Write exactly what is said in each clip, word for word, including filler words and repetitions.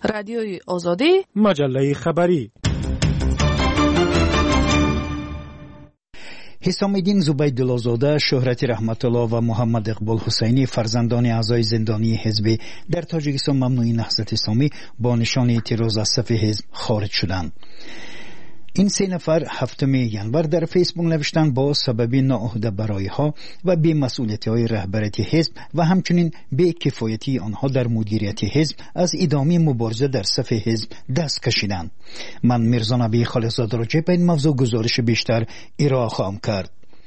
رادیوی آزادی، مجله خبری. حسام الدین زبیدالله‌زاده، شهرت رحمت الله و محمد اقبال حسینی فرزندان اعضای زندانی حزب در تاجیکستان ممنوعی نهضت اسلامی با نشان اعتراض از صف حزب خارج شدند. این سه نفر هفتم ینور در فیسبوک نوشتند با سبب ناعهده برای ها و بی‌مسئولیتی های رهبری حزب و همچنین بی‌کفایتی آنها در مدیریت حزب از ادامه مبارزه در صف حزب دست کشیدند. من میرزا نبی خالقزاده راجع به این موضوع گزارش بیشتر ارائه خواهم کرد.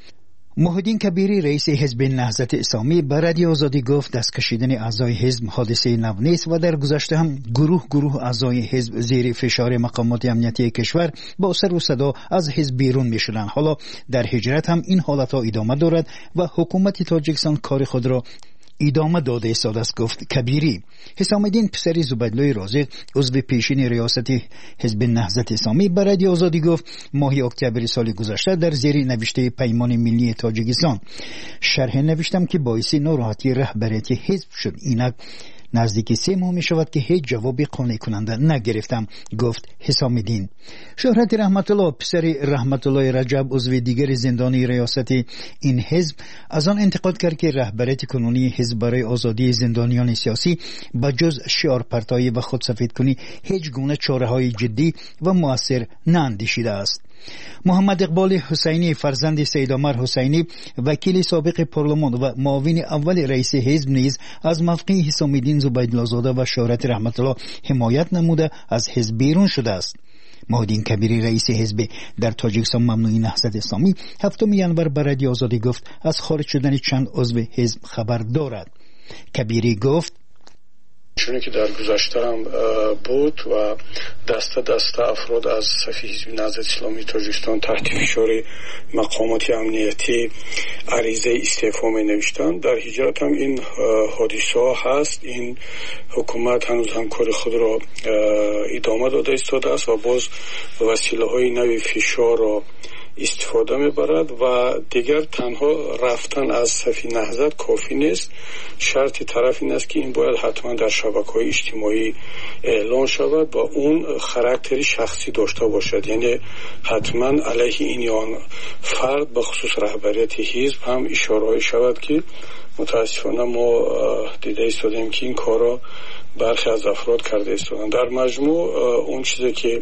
محی الدین کبیری رئیس حزب نهضت اسلامی به رادیو آزادی گفت دست کشیدن اعضای حزب حادثه نو نیست و در گذشته هم گروه گروه اعضای حزب زیر فشار مقامات امنیتی کشور با سر و صدا از حزب بیرون می شدند. حالا در هجرت هم این حالت ها ادامه دارد و حکومت تاجیکستان کار خود را ادامه داده ایستاده است، گفت کبیری. حسام الدین پسر زبیدالله رازق عضو پیشین ریاست حزب نهضت اسلامی به رادیو آزادی گفت ماه اکتبر سال گذشته در زیر نوشته پیمان ملی تاجیکستان شرح نوشتم که باعث ناراحتی رهبریت حزب شد. اینک نزدیک سه ماه می شود که هیچ جواب قانع کننده نگرفتم، گفت حسام الدین. شهرت رحمت الله پسر رحمت الله رجب عضو دیگر زندانی ریاست این حزب از آن انتقاد کرد که رهبریت کنونی حزب برای آزادی زندانیان سیاسی با جز شعار پرتایی و خودسفید کنی هیچ گونه چاره های جدی و مؤثر ناندیشیده است. محمد اقبال حسینی فرزند سید عمر حسینی وکیل سابق پارلمان و معاون اول رئیس حزب نیز از موقع حسام الدین زبیدالله‌زاده و شهرت رحمت الله حمایت نموده از حزب بیرون شده است. محی الدین کبیری رئیس حزب در تاجیکستان ممنوعی نهضت اسلامی هفتم ینور به رادیو آزادی گفت از خارج شدن چند عضو حزب خبر دارد. کبیری گفت چونی که در گذشته هم بود و دسته دسته افراد از صف حزب نهضت اسلامی تاجیکستان تحت فشار مقامات امنیتی عریضه استعفا می نوشتند. در هجرت هم این حادثه ها هست. این حکومت هنوز هم کار خود را ادامه داده ایستاده است و باز وسیله های نوی فشار را استفاده میبرد و دیگر تنها رفتن از صف نهضت کافی نیست. شرط طرف این است که این باید حتما در شبکه‌های اجتماعی اعلان شود و اون خاراکتری شخصی داشته باشد، یعنی حتما علیه این یا آن فرد به خصوص رهبریت حزب هم اشاره شود که متاسفانه ما دیده ایستادیم که این کارا برخی از افراد کرده ایستادن. در مجموع اون چیزی که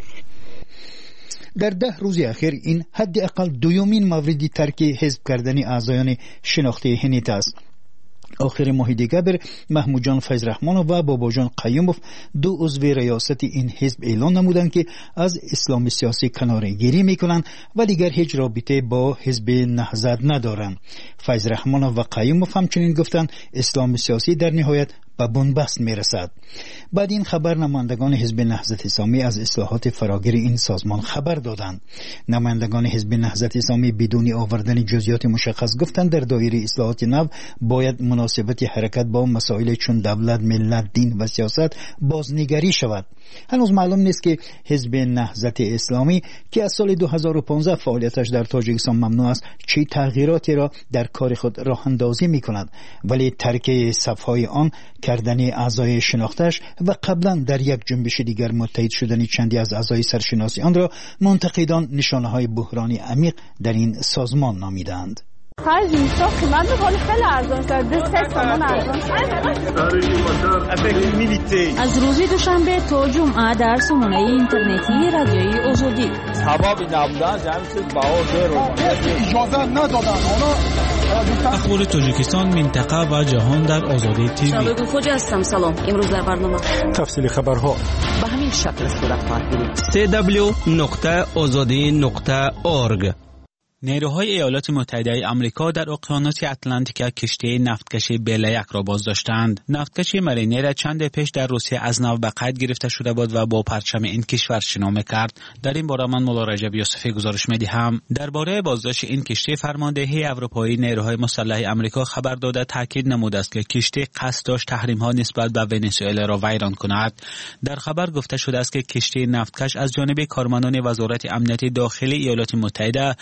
در ده روز اخیر این حداقل دومین مورد ترک حزب کردن اعضایان شناخته هنیت است. آخر ماه دیگر محمود جان فیض رحمان و بابا جان قیوموف دو عضو ریاست این حزب اعلان نمودند که از اسلام سیاسی کناره‌گیری میکنند و دیگر هیچ رابطه با حزب نهضت ندارند. فیض رحمان و قیوموف همچنین گفتند اسلام سیاسی در نهایت به بنبست میرسد. بعد این خبر نمایندگان حزب نهضت اسلامی از اصلاحات فراگیر این سازمان خبر دادند. نمایندگان حزب نهضت اسلامی بدون آوردن جزئیات مشخص گفتند در دایره اصلاحات نو باید مناسبت حرکت با مسائل چون دولت، ملت، دین و سیاست بازنگری شود. هنوز معلوم نیست که حزب نهضت اسلامی که از سال دو هزار و پانزده فعالیتش در تاجیکستان ممنوع است چه تغییراتی را در کار خود راه اندازی می‌کند، ولی ترک صف‌های آن کردن اعضای شناختش و قبلا در یک جنبش دیگر متحد شدن چندی از اعضای سرشناسی آن را منتقدان نشانه‌های بحرانی عمیق در این سازمان نامیدند. خرج اینجا قیمت حال خیلی ارزان شد. دو سه تومن ارزان شد. از روز دوشنبه تا جمعه در سامانه اینترنتی رادیوی آزادی سبب نبودن جمعیت بها رو اجازه ندادن. اخبار تاجیکستان، منطقه و جهان در آزادی تیوی. شبگو خوجا هستم. سلام. امروز در برنامه تفصیل خبرها به همین شکل صورت خواهد گرفت. دبلیو دبلیو دبلیو نقطه آزادی نقطه اورگ. نیروهای ایالات متحده آمریکا در اقیانوس اتلانتیک کشتی نفتکش بیلیک را بازداشتند. نفتکش مرینر چند پیش در روسیه از نو به قید گرفته شده بود و با پرچم این کشور شنا می‌کرد. در این باره من مولا رجب یوسفی گزارش می‌دهم. درباره بازداشت این کشتی فرماندهی اروپایی نیروهای مسلح آمریکا خبر داده تاکید نموده است که کشتی قصد داشت تحریم‌ها نسبت به ونزوئلا را ویران کند. در خبر گفته شده است که کشتی نفتکش از جانب کارمندان وزارت امنیت داخلی ایالات متحده در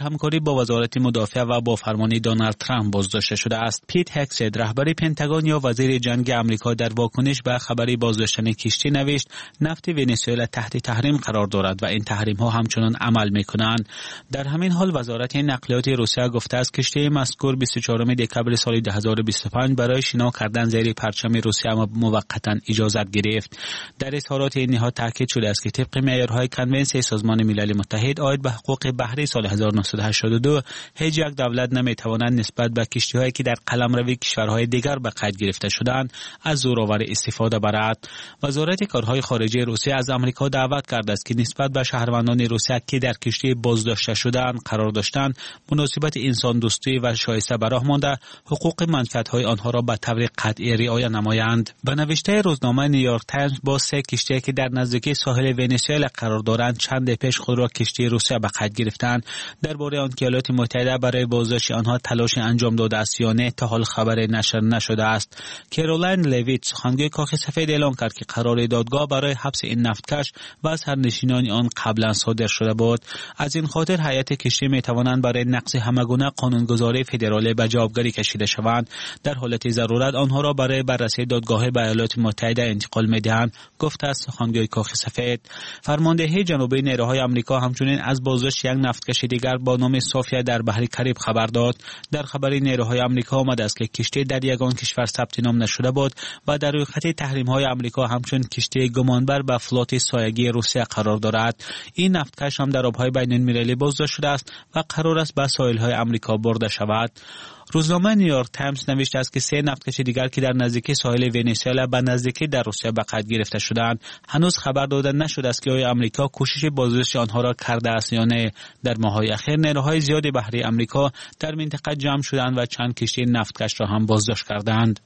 همکاری با وزارت مدافع و با فرمان دونالد ترامپ بازداشته شده است. پیت هکست، رهبر پنتاگون یا وزیر جنگ آمریکا، در واکنش به خبری بازداشتن کشتی نوشت: نفت ونزوئلا تحت تحریم قرار دارد و این تحریم ها همچنان عمل میکنند. در همین حال وزارت نقلیات روسیه گفته است کشتی مذکور بیست و چهارم دکبر سال دو هزار و بیست و پنج برای شنا کردن زیر پرچم روسیه موقتا اجازت گرفت. در اظهارات این نهاد تاکید شده است که طبق معیارهای کنونسیون سازمان ملل متحد عاید به حقوق بحری سال هزار و نهصد و هشتاد و دو، هیچ یک دولت نمیتواند نسبت به کشتی‌هایی که در قلمرو کشورهای دیگر به قید گرفته شدند از زورآور استفاده برد. وزارت کارهای خارجه روسیه از آمریکا دعوت کرده است که نسبت به شهروندان روسیه که در کشتی بازداشته شدند قرار داشتند مناسبت انسان دوستی و شایسته به راه مانده حقوق منفعت‌های آنها را به طور قطعی رعایت نمایند. به نوشته روزنامه نیویورک تایمز، با سه کشتی که در نزدیکی ساحل ونزوئلا قرار دارند چند پیش خود را کشتی روسیه به قید گرفتند. درباره آن که ایالات متحده برای بازداشت آنها تلاش انجام داده است یا نه تا حال خبر نشر نشده است. کارولین لویت، سخنگوی کاخ سفید، اعلام کرد که قرار دادگاه برای حبس این نفتکش و سرنشینان آن قبلا صادر شده بود. از این خاطر هیئت کشتی می توانند برای نقض همگونه قانونگذاری فدرالی به جوابگری کشیده شوند. در حالت ضرورت آنها را برای بررسی دادگاه به ایالات متحده انتقال می دهند، گفته است سخنگوی کاخ سفید. فرماندهی جنوبی نیروهای آمریکا همچنین از بازداشت یک نفتکش دیگر با نام سوفیا در بحر کریب خبر داد. در خبری نیروهای آمریکا آمده است که کشتی در یگان کشور ثبت نام نشده بود و در روی خط تحریم‌های آمریکا همچون کشتی گمانبر به فلوت سایگی روسیه قرار دارد. این نفتکش هم در آب‌های بین‌المللی بازداشت شده است و قرار است به ساحل‌های آمریکا برده شود. روزنامه نیویورک تایمز نوشته است که سه نفتکش دیگر که در نزدیکی ساحل ونزوئلا به نزدیکی در روسیه به قید گرفته شدند هنوز خبر داده نشده است که آیا آمریکا کوشش بازداشت آنها را کرده است یا نه. در ماه‌های اخیر نیروهای زیادی بحری آمریکا در منطقه جمع شدند و چند کشتی نفتکش را هم بازداشت کردند.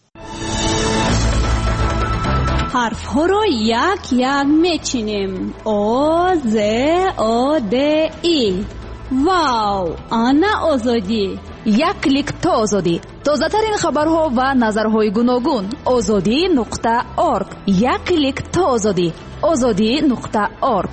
حرف ها رو یک یک میچینیم. او ز او د ای. واو، آنا آزادی. یک کلیک تا آزادی. تازه ترین خبرها و نظرهای گوناگون. آزادی نقطه اورگ. یک کلیک تا آزادی. آزادی نقطه اورگ.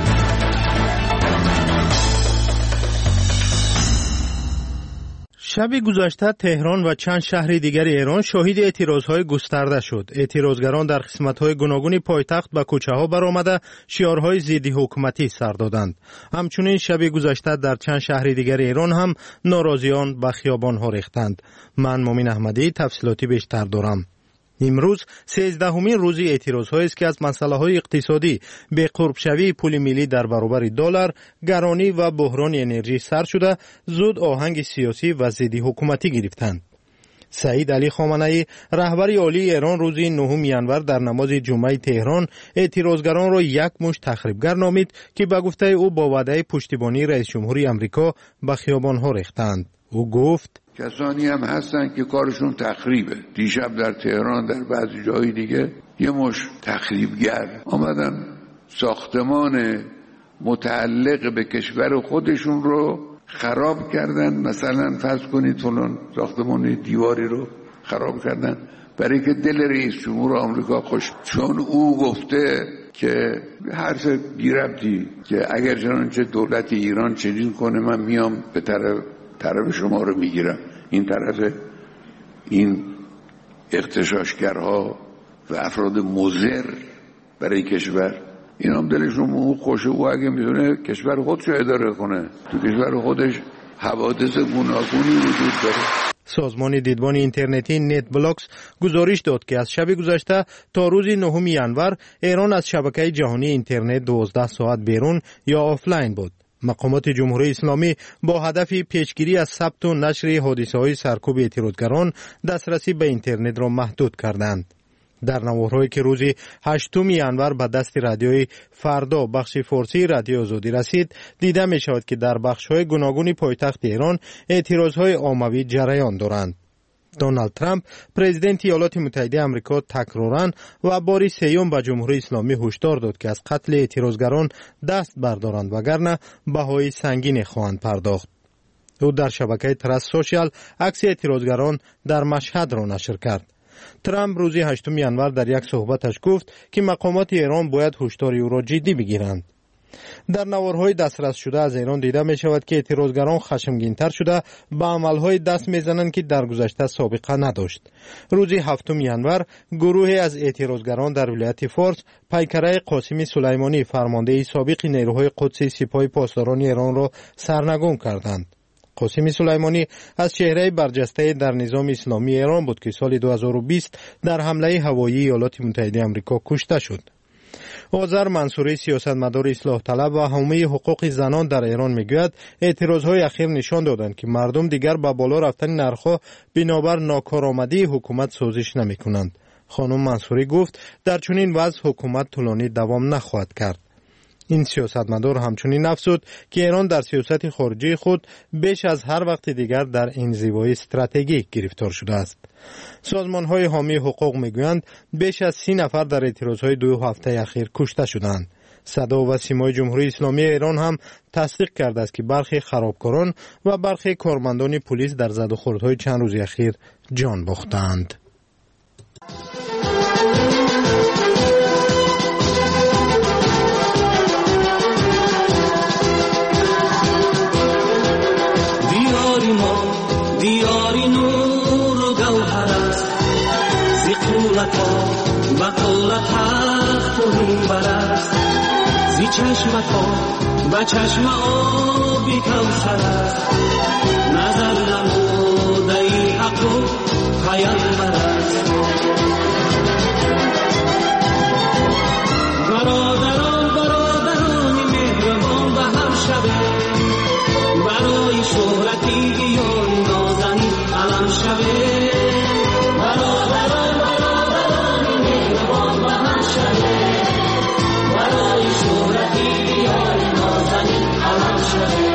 شب گذشته تهران و چند شهر دیگر ایران شاهد اعتراضهای گسترده شد. اعتراضگران در قسمت‌های گوناگون پایتخت به کوچه‌ها برآمده شعارهای ضد حکومتی سر دادند. همچنین شب گذشته در چند شهر دیگر ایران هم ناراضیان به خیابان‌ها ریختند. من مومن احمدی تفصیلاتی بیشتر دارم. امروز سیزدهمین روزی اعتراض‌هایی است که از مسائل اقتصادی به قرب شوی پول ملی در برابر دلار، گرانی و بحران انرژی سر شده زود آهنگ سیاسی و ضد حکومتی گرفتند. سعید علی خامنه‌ای رهبر عالی ایران روز نهم ژانویه در نماز جمعه تهران اعتراضگران را یک مشت تخریبگر نامید که به گفته او با وعده پشتیبانی رئیس جمهوری آمریکا به خیابان‌ها ریختند. او گفت کسانی هم هستن که کارشون تخریبه. دیشب در تهران در بعضی جای دیگه یه مش تخریبگر آمدن ساختمان متعلق به کشور خودشون رو خراب کردن. مثلا فرض کنید فلان ساختمان دیواری رو خراب کردن برای که دل رئیس جمهور آمریکا خوش، چون او گفته که هر چه بی‌ربطی که اگر چنانچه دولت ایران چنین کنه من میام به طرف طرف شما رو میگیرم. این طرف این اغتشاشگرها و افراد مضر برای کشور، این هم دلشون خوشه. او اگه میتونه کشور خودش رو اداره کنه، تو کشور خودش حوادث گوناگونی وجود داره. سازمان دیدبان اینترنتی نت بلاکس گزارش داد که از شب گذشته تا روز نهم ژانویه ایران از شبکه جهانی اینترنت دوازده ساعت بیرون یا آفلاین بود. مقامات جمهوری اسلامی با هدف پیشگیری از ثبت و نشر حادثه‌های سرکوب اعتراضگران دسترسی به اینترنت را محدود کردند. در نوارهایی که روز هشتم ژانویه به دست رادیوی فردا بخش فارسی رادیو آزادی رسید، دیده می شود که در بخش‌های گوناگون پایتخت ایران اعتراضهای عمومی جریان دارند. دونالد ترامپ پرزیدنت ایالات متحده آمریکا تکراراً و بار سوم به جمهوری اسلامی هشدار داد که از قتل اعتراضگران دست بردارند وگرنه بهای سنگین خواهند پرداخت. او در شبکه ترس سوشیال عکس اعتراضگران در مشهد را نشر کرد. ترامپ روز هشتم ژانویه در یک صحبتش گفت که مقامات ایران باید هشدار او را جدی بگیرند. در نوارهای دسترس شده از ایران دیده می شود که اعتراضگران خشمگین‌تر شده به عملهای دست میزنند که در گذشته سابقه نداشت. روز هفتم ژانویه گروهی از اعتراضگران در ولایت فارس پیکره قاسم سلیمانی فرمانده سابق نیروهای قدسی سپاه پاسداران ایران را سرنگون کردند. قاسم سلیمانی از چهره برجسته در نظام اسلامی ایران بود که سال دو هزار و بیست در حمله هوایی ایالات متحده آمریکا کشته شد. آذر منصوری سیاستمدار اصلاح طلب و حامی حقوق زنان در ایران میگوید اعتراضهای اخیر نشان دادند که مردم دیگر با بالا رفتن نرخ‌ها بنابر ناکارآمدی حکومت سازش نمی‌کنند. خانم منصوری گفت در چنین وضع حکومت طولانی دوام نخواهد کرد. این سیاستمدار همچنین افزود که ایران در سیاست خارجی خود بیش از هر وقت دیگر در انزوای استراتژیک گرفتار شده است. سازمان‌های حامی حقوق میگویند بیش از سی نفر در اعتراضهای دو هفته اخیر کشته شدند. صدا و سیمای جمهوری اسلامی ایران هم تصدیق کرده است که برخی خرابکاران و برخی کارمندان پلیس در زد و خوردهای چند روز اخیر جان باختند. دیاری نور و گوهر است زی قولت ها و قولت تخت و منبر است زی چشمت ها و چشم آبی کوثر است نظر نموده ای حق و پیامبر است. برادران برادران مهربان به هم شبه برای شهرتی دیاری نازنی علم شبه برادران برادران مهربان به هم شبه برای شهرتی دیاری نازنی علم شبه.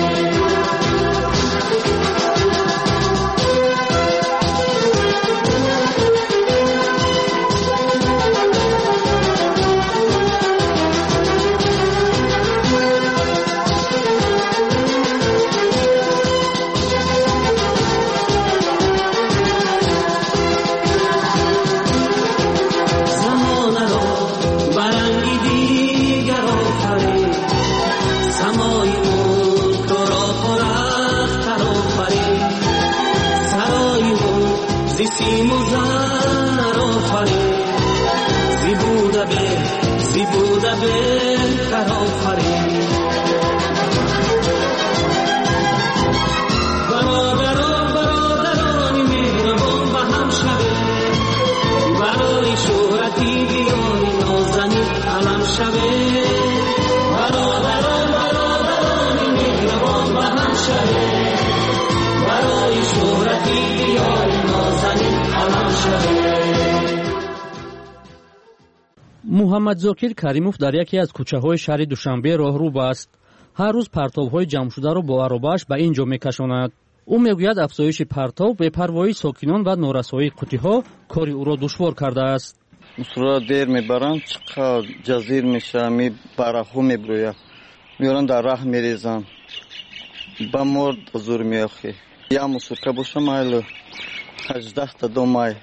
محمد زاکر کریموف در یکی از کوچه‌های شهر دوشنبه راهرو است. هر روز پرتاب‌های جمع شده را با عربه‌اش به اینجا می‌کشاند. او میگوید افزایش پرتاب به پروایی ساکنان و نورسایی قوطی‌ها کاری او را دشوار کرده است. مسرا دیر میبرند چقدر جزیر میشه می برخو میبروید میارن در راه میریزن با مرد حضور میاخی یا مسرکه باشه مایلو هجده تا دو مای.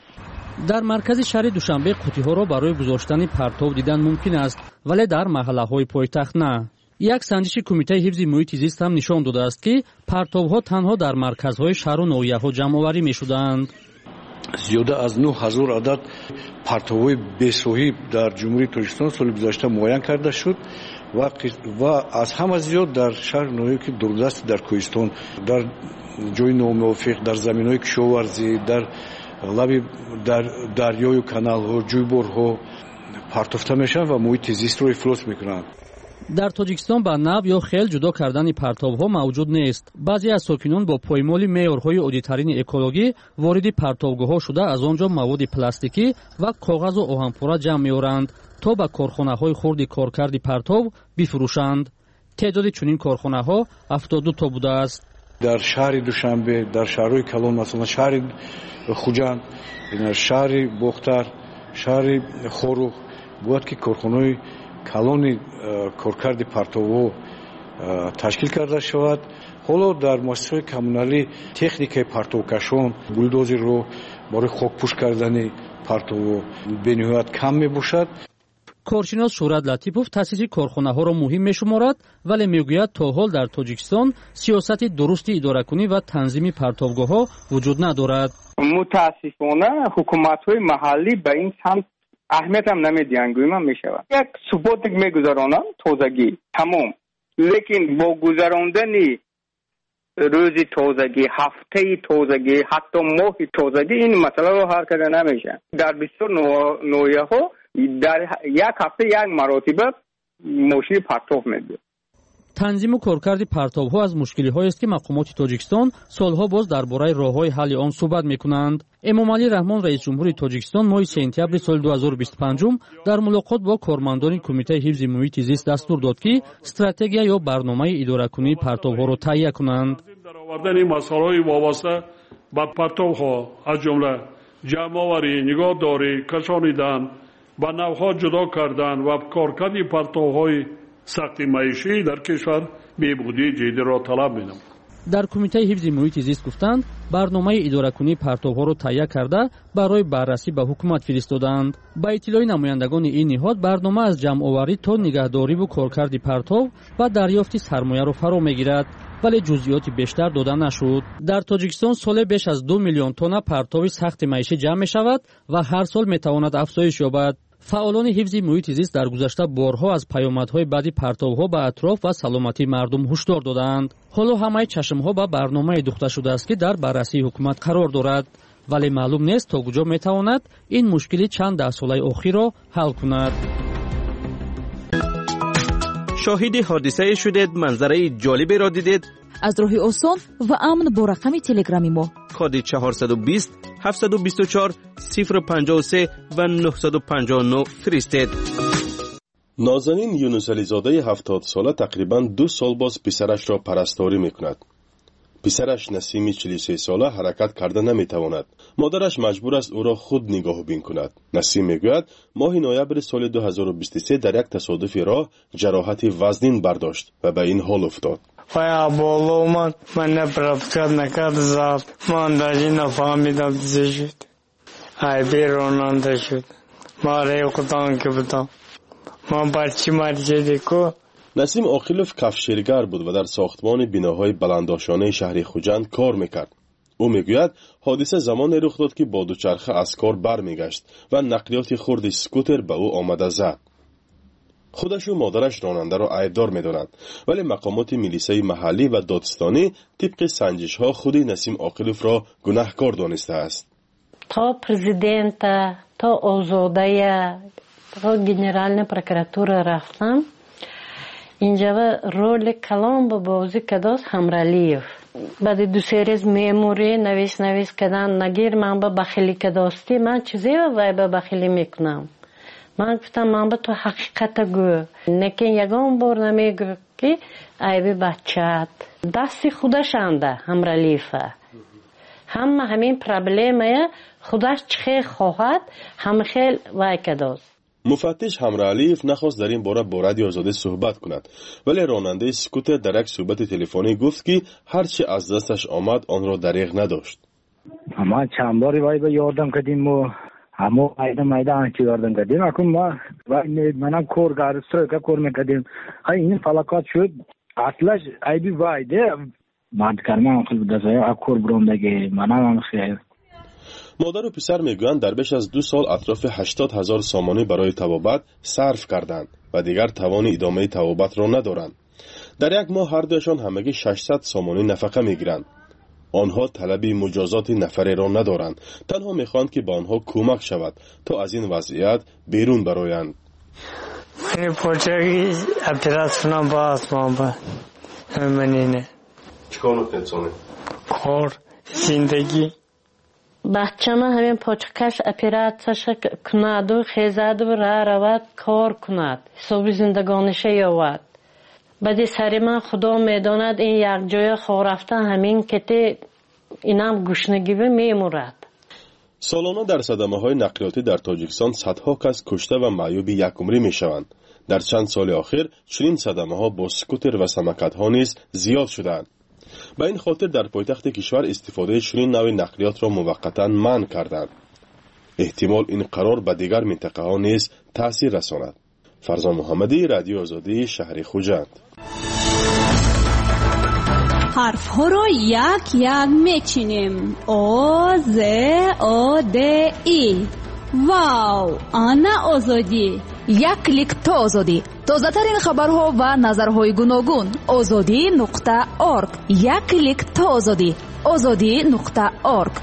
در مرکز شهر دوشنبه قوطی‌ها را برای گذاشتن پرتاب دیدن ممکن است ولی در محله‌های پایتخت نه. یک سنجش کمیته حفظ محیط زیست هم نشان داده است که پرتاب‌ها تنها در مرکزهای شهر و ناحیه‌ها جمع‌آوری می‌شدند. زیاده از نه هزار عدد پرتاب‌های بی‌ساحب در جمهوری تاجیکستان سال گذشته معین کرده شد و و از همه زیاد در شهر ناحیه که دوردست در کوهستان در جای ناموافق در زمین‌های کشاورزی در لبی در دریای و کانال‌ها جویبارها پرتافته میشن و محیط زیست رو افلاس میکنند. در تاجیکستان با نو یا خیل جدا کردن پرتاب‌ها موجود نیست. بعضی از ساکنان با پایمال معیارهای عالی‌ترین اکولوژی وارد پرتابگاه‌ها شده از آنجا مواد پلاستیکی و کاغذ و آهن‌پوره جمع می‌آورند تا به کارخانه‌های خرد کارکرد پرتاب بفروشند. تعداد چنین کارخانه‌ها هفتاد و دو تا بوده است. در شهر دوشنبه، در شهرهای کلان، مثلا شهر خوجند، شهر بختر، شهر خوروغ بود که کارخانه‌های کلانی کارکرد پرتاب تشکیل کرده شود. حالا در مؤسسه‌های کمونالی تکنیک پرتابکشان بولدوزر رو برای خاکپوش کردن پرتاب به نهایت کم میباشد. коршинос шӯҳрат латипов таъсиси корхонаҳоро муҳим мешуморад, вале мегӯяд то ҳол дар тоҷикистон сиёсати дурусти идоракунӣ ва танзими партовгоҳҳо вуҷуд надорад. мутаассифона ҳукуматҳои маҳаллӣ ба ин самт аҳамиятам намедиҳанд, гӯимам мешавад. Як суботик мегузаронанд тозагӣ тамом, лекин бо гузарондани рӯзи тозагӣ, ҳафтаи тозагӣ, ҳатто моҳи тозагӣ ин масъаларо ҳал карда намешавад. дар бисёр ноҳияҳо дар як ҳафта як маротиба мошини партов мебиёд. танзиму коркарди партовҳо аз мушкилиҳоест ки мақомоти тоҷикистон солҳо боз дар бораи роҳҳои ҳалли он суҳбат мекунанд. эмомалӣ раҳмон раисҷумҳури тоҷикистон моҳи сентябри соли ду ҳазору бисту панҷум дар мулоқот бо кормандони кумитаи ҳифзи муҳити зист дастур дод ки стратегия ё барномаи идоракунии партовҳоро таҳия кунанд. даровардани масъалаҳои вобаста ба партовҳо аз ҷумла ҷамъоварӣ, нигоҳдорӣ, кашонидан, ба навъҳо ҷудо кардан ва коркарди партовҳои сахти маишӣ дар кишвар беҳбудии ҷиддиро талаб менамояд. дар кумитаи ҳифзи муҳити зист гуфтанд, барномаи идоракунии партовҳоро таҳия карда барои баррасӣ ба ҳукумат фиристоданд. ба иттилои намояндагони ин ниҳод барнома аз ҷамъоварӣ то нигаҳдориву коркарди партов ва дарёфти сармояро фаро мегирад, вале ҷузъиёти бештар дода нашуд. дар тоҷикистон соле беш аз ду миллион тонна партови сахти маишӣ ҷамъ мешавад ва ҳар сол метавонад афзоиш ёбад. фаъолони ҳифзи муҳити зист дар гузашта борҳо аз паёмадҳои баъди партовҳо ба атроф ва саломатии мардум ҳушдор доданд. ҳоло ҳамаи чашмҳо ба барномае духта шудааст ки дар баррасии ҳукумат қарор дорад, вале маълум нест то куҷо метавонад ин мушкили чанд даҳсолаи охирро ҳал кунад. шоҳиди ҳодисае шудед, манзараи ҷолиберо дидед? аз роҳи осон ва амн бо рақами телеграми мо коди чаҳорсаду бист ҳафтсаду бисту чор сифр панҷоҳу се ва нӯҳсаду панҷоҳу нӯ фиристед. нозанин юнусализодаи ҳафтод сола тақрибан ду сол боз писарашро парасторӣ мекунад. писараш Насими чилу се сола ҳаракат карда наметавонад. модараш маҷбур аст ӯро худ нигоҳубин кунад. Насим мегӯяд, моҳи ноябри соли ду ҳазору бисту се дар як тасодуфи роҳ ҷароҳати вазнин бардошт ва ба ин ҳол уфтод. Моя бола омад, мене пропускат накард зад. Ман даже нафаҳмидам чӣ шуд. Айби ронанда шуд. Ман рехтан ки будам. Ман бар чӣ марҷиди ку? Насим Оқилов кафширгар буд ва дар сохтмони биноҳои баландошонаи шаҳри Хуҷанд кор мекард. ӯ мегӯяд, ҳодиса замоне рух дод ки бо дучарха аз кор бармегашт ва нақлиёти хурди скутер ба ӯ омада зад. худашу модараш ронандаро айбдор медонанд, вале мақомоти милисаи маҳаллӣ ва додистонӣ тибқи санҷишҳо худи Насим Оқиловро гунаҳкор донистааст. то президента, то озодая, то генеральная прокуратура рафтам, инҷава роли калон ба бозӣ кардост Ҳамралиев. баъди ду се рӯз меморӣ навис навис кардан, нагир ман ба бахилӣ кардости, ман чизе вай ба бахилӣ мекунам. ман гуфтам, ман ба ту ҳақиқата гӯ, лекин ягон бор намегӯ ки айби бачаат. дасти худашанда Ҳамралиева. ҳама ҳамин проблемая худаш чихел хоҳад, ҳамихел вай кардост. муфаттиш Ҳамраалиев нахост дар ин бора бо Радиои Озодӣ суҳбат кунад, вале ронандаи скутер дар як суҳбати телефонӣ гуфт ки ҳар чӣ аз дасташ омад онро дариғ надошт. ма чанд бори вай ба ёрдам кардиму ҳамо майда майда анча ёрдам кардим. акун ма манам коргар стройка кор мекардим. ҳай ин фалокат шуд. аслаш айби вайде мад карман хел будасая акор брондаги манам хел. модару писар мегӯянд, дар беш аз ду сол атрофи ҳаштод ҳазор сомонӣ барои табобат сарф карданд ва дигар тавони идомаи табобатро надоранд. дар як моҳ ҳардуяшон ҳамагӣ шашсад сомонӣ нафақа мегиранд. онҳо талаби муҷозоти нафареро надоранд, танҳо мехоҳанд ки ба онҳо кӯмак шавад то аз ин вазъият берун бароянд. мани почаги оператсиям баас ман менине чикор мекунед? кор зиндагӣ бачама ҳамин почкаш оператсияша кунаду хезаду ра равад кор кунад, ҳисоби зиндагониша ёвад. баъди сари ман худо медонад, ин якҷоя хо рафтан ҳамин кете инам гушнагӣ мемурад. солона дар садамаҳои нақлиётӣ дар тоҷикистон садҳо кас кушта ва маъюби якумрӣ мешаванд. дар чанд соли охир чунин садамаҳо бо скутер ва самокатҳо низ зиёд шудаанд. ба ин хотир дар пойтахти кишвар истифодаи чунин навъи нақлиётро муваққатан манъ карданд. эҳтимол ин қарор ба дигар минтақаҳо низ таъсир расонад. فرزان محمدی، رادیو آزادی، شهر خوجند. حرف ها را یک یک میچینیم. او ز او د ای. واو، آنا آزادی. یک کلیک تا آزادی. تازه ترین خبرها و نظرهای گوناگون. آزادی نقطه اورگ. یک کلیک تا آزادی. آزادی نقطه اورگ.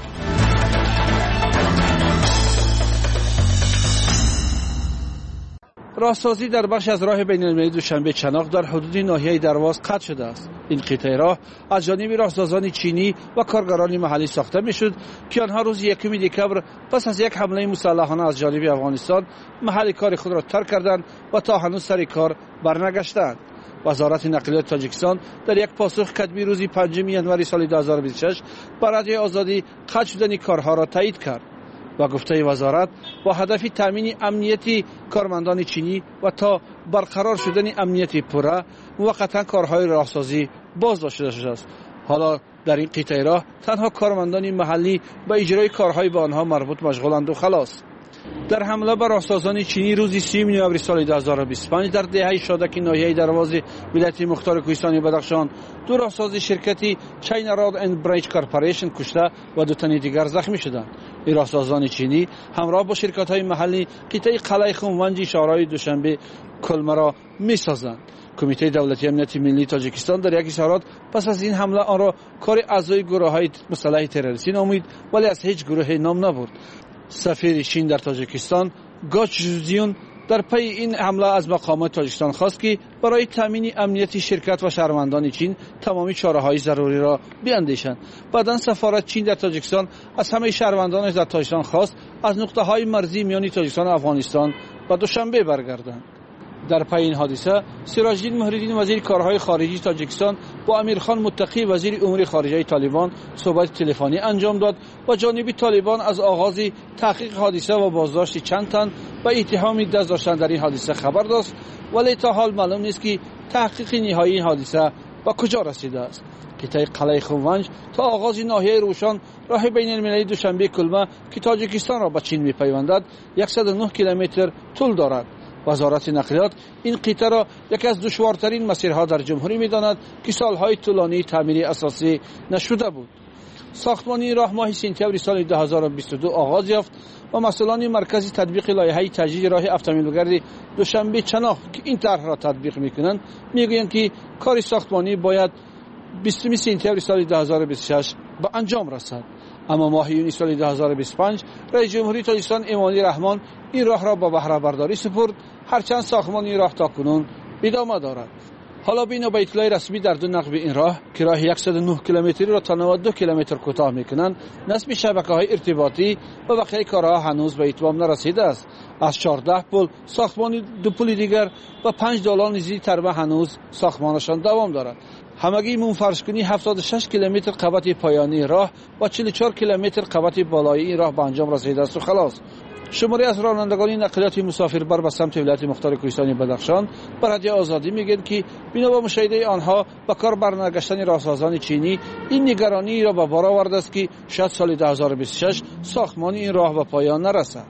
راهسازی در بخش از راه بین‌المللی دوشنبه چناق در حدود ناحیه درواز قطع شده است. این قطعه راه از جانب راهسازان چینی و کارگران محلی ساخته میشد که آنها روز یکم دکبر پس از یک حمله مسلحانه از جانب افغانستان محل کار خود را ترک کردند و تا هنوز سر کار برنگشتند. وزارت نقلیات تاجیکستان در یک پاسخ کتبی روز پنجم ژانویه سال دو هزار و بیست و شش بر رادیو آزادی قطع شدن کارها را تایید کرد و گفته وزارت با هدف تامین امنیت کارمندان چینی و تا برقرار شدن امنیت پوره موقتا کارهای راهسازی بازداشته شده است. حالا در این قطعه راه تنها کارمندان محلی به اجرای کارهای به آنها مربوط مشغولند و خلاص. در حمله بر راهسازان چینی روز سیوم نوامبر سال دو هزار و بیست و پنج در دهه شادک ناحیه درواز ولایت مختار کوهستانی بدخشان دو راهساز شرکتی چین راد اند برایج کارپوریشن کشته و دو تن دیگر زخمی شدند. این راهسازان چینی همراه با شرکت‌های محلی قطعه قلعه خونونج شهرهای دوشنبه کلمه را می‌سازند. کمیته دولتی امنیت ملی تاجیکستان در یک اظهارات پس از این حمله آن را کار اعضای گروه‌های مسلح تروریستی نامید ولی از هیچ گروهی نام نبرد. سفیر چین در تاجیکستان گاچ جوزیون در پی این حمله از مقامات تاجیکستان خواست که برای تامین امنیت شرکت و شهروندان چین تمامی چاره‌های ضروری را بیاندیشند. بعداً سفارت چین در تاجیکستان از همه شهروندانش در تاجیکستان خواست از نقطه‌های مرزی میان تاجیکستان و افغانستان به دوشنبه برگردند. در پی این حادثه سراج‌الدین محریدین وزیر کارهای خارجی تاجیکستان با امیرخان متقی وزیر امور خارجه طالبان صحبت تلفنی انجام داد و جانب طالبان از آغاز تحقیق حادثه و بازداشت چند تن و اتهام دست داشتن در این حادثه خبر داد ولی تا حال معلوم نیست که تحقیق نهایی این حادثه به کجا رسیده است. قطعه قلعه خونونج تا آغاز ناحیه روشان راه بین المللی دوشنبه کلمه که تاجیکستان را به چین می‌پیوندد صد و نه کیلومتر طول دارد. وزارت نقلیات این قطعه را یکی از دشوارترین مسیرها در جمهوری می‌داند که سالهای طولانی تعمیر اساسی نشده بود. ساختمان این راه ماه سپتامبر سال دو هزار و بیست و دو آغاز یافت و مسئولان مرکز تطبیق لایحه تجدید راه اتومبیلگرد دوشنبه چناق که این طرح را تطبیق می‌کنند می‌گویند که کار ساختمانی باید بیستم سپتامبر سال دو هزار و بیست و شش به انجام رسد. اما ماه یونیو سال دو هزار و بیست و پنج رئیس جمهوری تاجیکستان امالی رحمان این راه را به بهره برداری سپرد، هرچند ساختمان این راه تاکنون ادامه دارد. حالا بنا به اطلاع رسمی در دو نقب این راه که راه صد و نه کیلومتری را تا نود و دو کیلومتر کوتاه می‌کنند، نصب شبکه‌های ارتباطی و بقیه کارها هنوز به اتمام نرسیده است. از چهارده پل ساختمان دو پل دیگر و پنج دالان نزدیک تربه هنوز ساختمانشان دوام دارد. همگی منفرش‌کنی هفتاد و شش کیلومتر قبط پایانی راه و چهل و چهار کیلومتر قبط بالایی این راه به انجام رسیده است و خلاص. شماری از رانندگان نقلیات مسافربر به سمت ولایت مختار کوهستانی بدخشان بر رادیو آزادی میگن که بنا به مشاهده آنها به کار برنگشتن راهسازان چینی این نگرانی را به بار آورده است که شاید سال دو هزار و بیست و شش ساختمان این راه به پایان نرسد.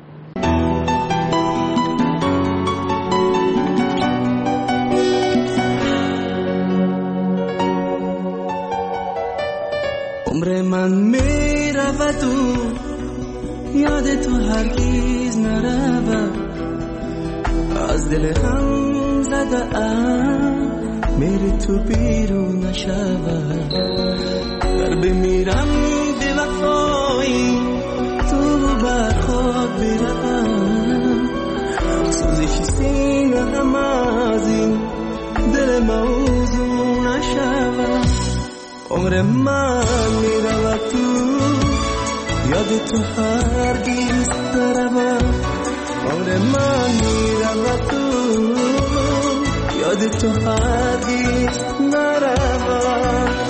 عمر من میرود و یاد تو هرگز نرود، از دل هم زده ام میری تو بیرون نشود. در بمیرم به وفایی تو بر خود برم، سوزش سینه هم از این دل موضوع نشود. عمر من میرود تو یاد تو هرگز نرود. عمر من میرود تو یاد تو هرگز نرود.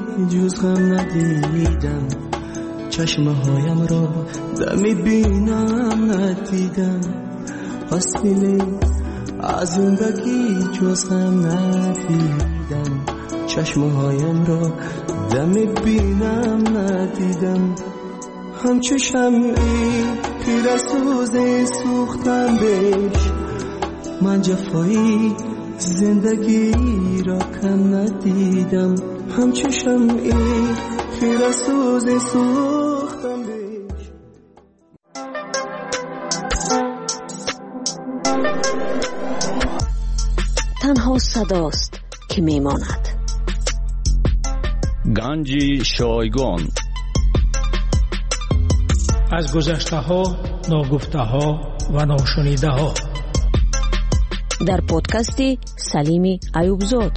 جز غم ندیدم، چشمه هایم را دمی بینم ندیدم، فاصله از زندگی جز غم ندیدم، چشمه هایم را دمی بینم ندیدم. همچو شمعی پیر سوز سوختم بهش، من جفایی زندگی را کم ندیدم، همچو شمعی پیر سوز سوختم بهش. تنها صداست که میماند. گنج شایگان از گذشته ها، ناگفته ها و ناشنیده ها، در پادکستی سلیمی ایوبزاد.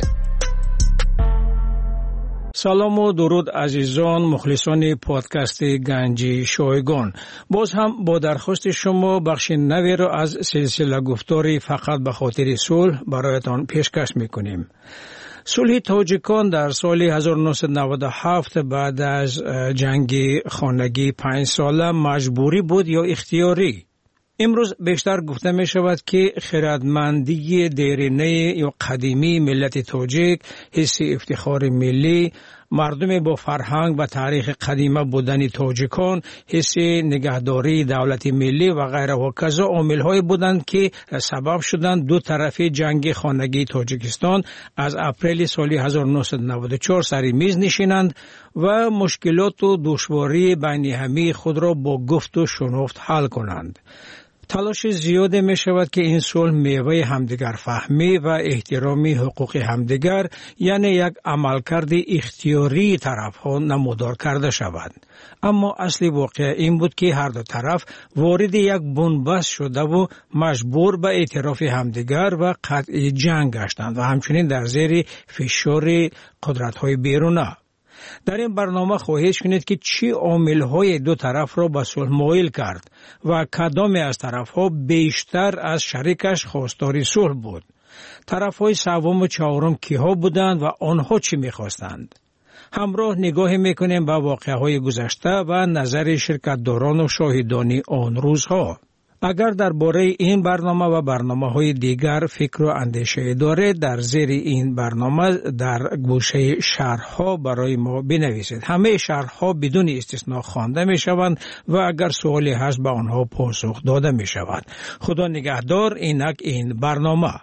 سلام و درود عزیزان مخلصان پادکست گنج شایگان. باز هم با درخواست شما بخش نوی را از سلسله گفتاری فقط به خاطر صلح برایتان پیشکش میکنیم. صلح تاجیکان در سال هزار و نهصد و نود و هفت بعد از جنگ خانگی پنج ساله مجبوری بود یا اختیاری؟ امروز بیشتر گفته می شود که خردمندی دیرینه یا قدیمی ملت تاجیک، حس افتخار ملی، مردم با فرهنگ و تاریخ قدیمه بودن تاجیکان، حس نگهداری دولت ملی و غیره و کذا عامل‌های بودند که سبب شدند دو طرف جنگ خانگی تاجیکستان از اپریل سال هزار و نهصد و نود و چهار سر میز نشینند و مشکلات و دشواری بین همه خود را با گفت و شنفت حل کنند. تلاش زیاده می شود که این صلح میوه همدیگر فهمی و احترامی حقوق همدیگر، یعنی یک عملکرد اختیاری طرف ها نمودار کرده شود. اما اصلی واقع این بود که هر دو طرف وارد یک بنبست شده و مجبور به اعتراف همدیگر و قطع جنگ گشتند و همچنین در زیر فشار قدرت های بیرونه. در این برنامه خواهید شنید که چی عامل‌های دو طرف را به صلح مایل کرد و کدام از طرف‌ها بیشتر از شریکش خواستار صلح بود. طرف‌های سوم و چهارم کیها بودند و آنها چی می‌خواستند؟ همراه نگاه می‌کنیم به واقعه‌های گذشته و نظر شرکت‌داران و شاهدان آن روزها. اگر درباره این برنامه و برنامه‌های دیگر فکر و اندیشه دارید، در زیر این برنامه در گوشه شرح‌ها برای ما بنویسید. همه شرح‌ها بدون استثناء خوانده می‌شوند و اگر سوالی هست به آنها پاسخ داده می‌شود. خدا نگهدار. اینک این برنامه.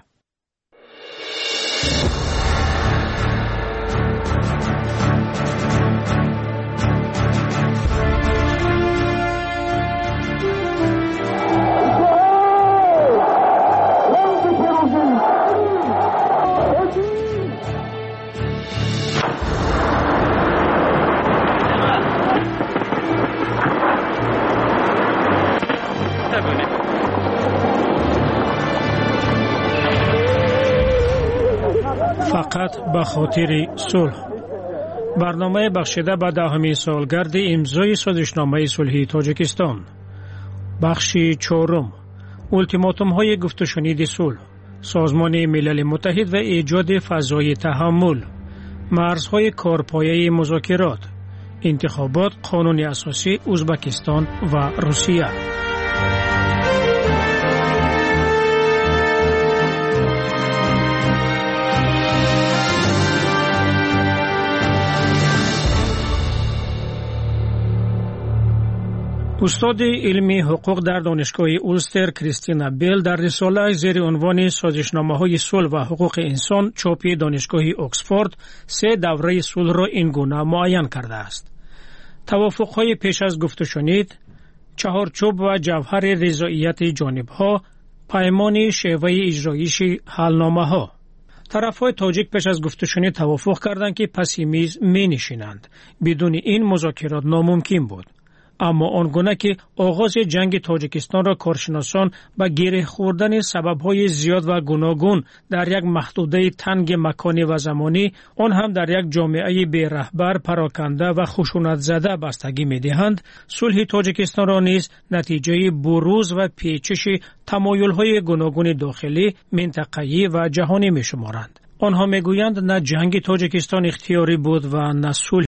فقط به خاطر صلح. برنامه بخشیده به دهمین سالگرد امضای سازشنامه صلحی تاجیکستان. بخش چهارم، اولتیماتوم های گفت و شنید صلح، سازمان ملل متحد و ایجاد فضای تحمل، مرزهای کارپایه مذاکرات، انتخابات قانون اساسی ازبکستان و روسیه. استاد علمی حقوق در دانشگاه اولستر کریستینا بیل در رساله زیر عنوان سازشنامه‌های صلح و حقوق انسان چاپی دانشگاه اکسفورد سه دوره صلح را این گونه معین کرده است. توافق‌های پیش از گفت و شنید، چهارچوب و جوهر رضایت جانب‌ها، پیمان شیوه اجرایش حلنامه‌ها. طرف‌های تاجیک پیش از گفت و شنید توافق کردند که پس میز می‌نشینند. بدون این مذاکرات ناممکن بود. اما آنگونه که آغاز جنگ تاجیکستان را کارشناسان به گره خوردن سبب‌های زیاد و گوناگون در یک محدوده تنگ مکانی و زمانی، آن هم در یک جامعه بی رهبر، پراکنده و خشونت زده بستگی می‌دهند، صلح تاجیکستان را نیز نتیجه بروز و پیچش تمایل‌های گوناگون داخلی، منطقه‌ای و جهانی می‌شمارند. آنها میگویند نه جنگ تاجیکستان اختیاری بود و نه صلح